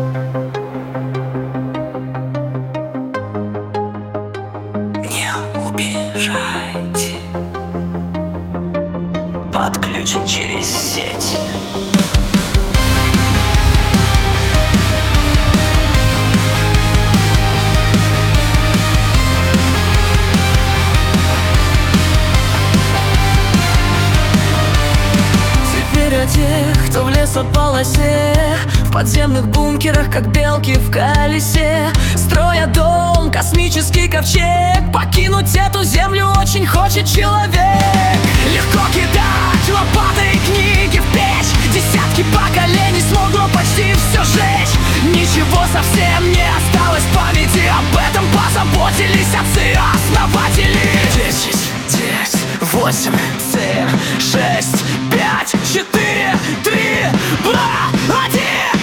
Не убежайте, подключен через сеть. Теперь о тех, кто в лесополосе, в подземных бункерах, как белки в колесе, строя дом, космический ковчег. Покинуть эту землю очень хочет человек. Легко кидать лопаты и книги в печь, десятки поколений смогло почти все сжечь. Ничего совсем не осталось в памяти, об этом позаботились отцы-основатели. 10, 9, 8, 7, 6, 5, 4, 3, 2, 1.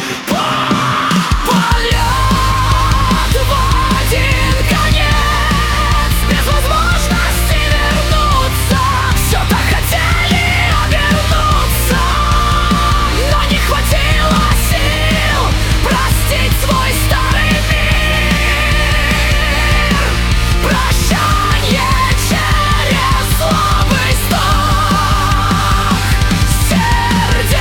Полет в один конец, без возможности вернуться. Все так хотели обернуться, но не хватило сил простить свой старый мир. Прощание через слабый стон сердец.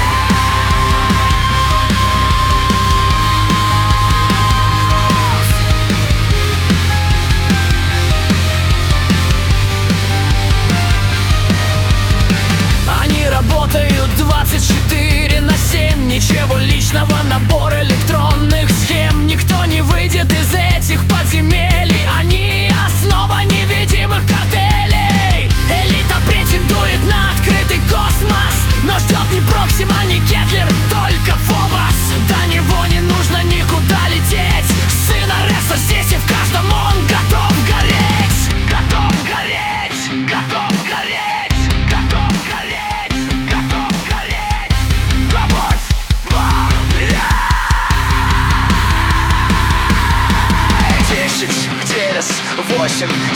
Они работают 24/7, ничего личного, набор электронных схем. Никто не выйдет из этих подземелий, они основа невидимых картелей. Элита претендует на открытый космос, но ждет не Проксима, не Кетлер, только Фобос. До него не нужно никуда лететь, сын Ареса здесь, и в каждом он готов гореть. Готов гореть, готов гореть, готов гореть, готов гореть. Любовь во мне. 10, 9, 8,